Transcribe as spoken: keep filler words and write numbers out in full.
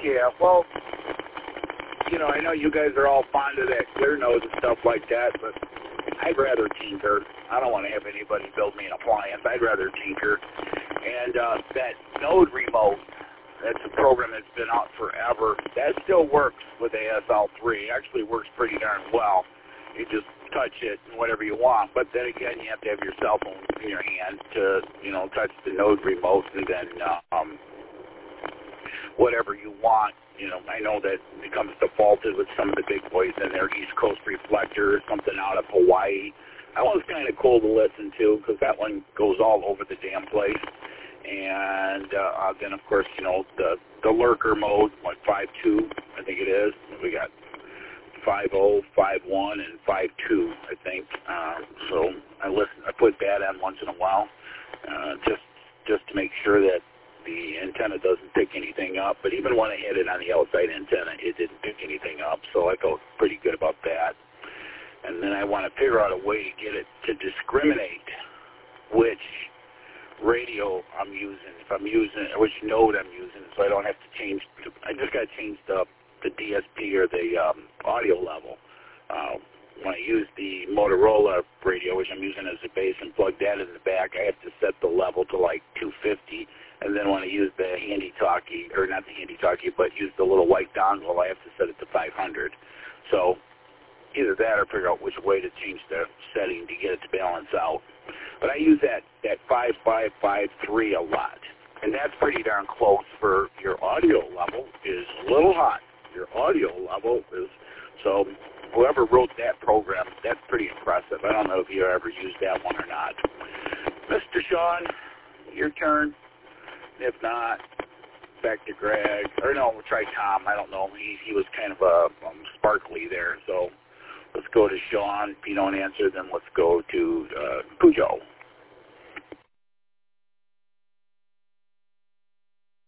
Yeah, well, you know, I know you guys are all fond of that clear nose and stuff like that, but I'd rather tinker. I don't want to have anybody build me an appliance. I'd rather tinker. And uh, that Node remote, that's a program that's been out forever. That still works with A S L three. It actually works pretty darn well. You just touch it and whatever you want. But then again, you have to have your cell phone in your hand to, you know, touch the Node remote and then uh, um, whatever you want. You know, I know that it comes defaulted with some of the big boys in there, East Coast Reflector, something out of Hawaii. That one's kind of cool to listen to because that one goes all over the damn place. And uh, then, of course, you know, the, the lurker mode, like five two, I think it is. We got five oh, five one, and five two, I think. Uh, so I listen. I put that on once in a while uh, just just to make sure that the antenna doesn't pick anything up. But even when I hit it on the outside antenna, it didn't pick anything up. So I felt pretty good about that. And then I want to figure out a way to get it to discriminate which radio I'm using, if I'm using, which node I'm using, so I don't have to change. I just got to change the, the D S P or the um, audio level. Uh, when I use the Motorola radio, which I'm using as a base, and plug that in the back, I have to set the level to like two fifty. And then when I use the handy talkie, or not the handy talkie, but use the little white dongle, I have to set it to five hundred. So either that or figure out which way to change the setting to get it to balance out. But I use that, that five five five three a lot. And that's pretty darn close for your audio level is a little hot. Your audio level is, so whoever wrote that program, that's pretty impressive. I don't know if you ever used that one or not. Mister Sean, your turn. If not, back to Greg. Or no, we'll try Tom. I don't know. He he was kind of a um, sparkly there. So let's go to Sean. If you don't answer, then let's go to uh, Cujo.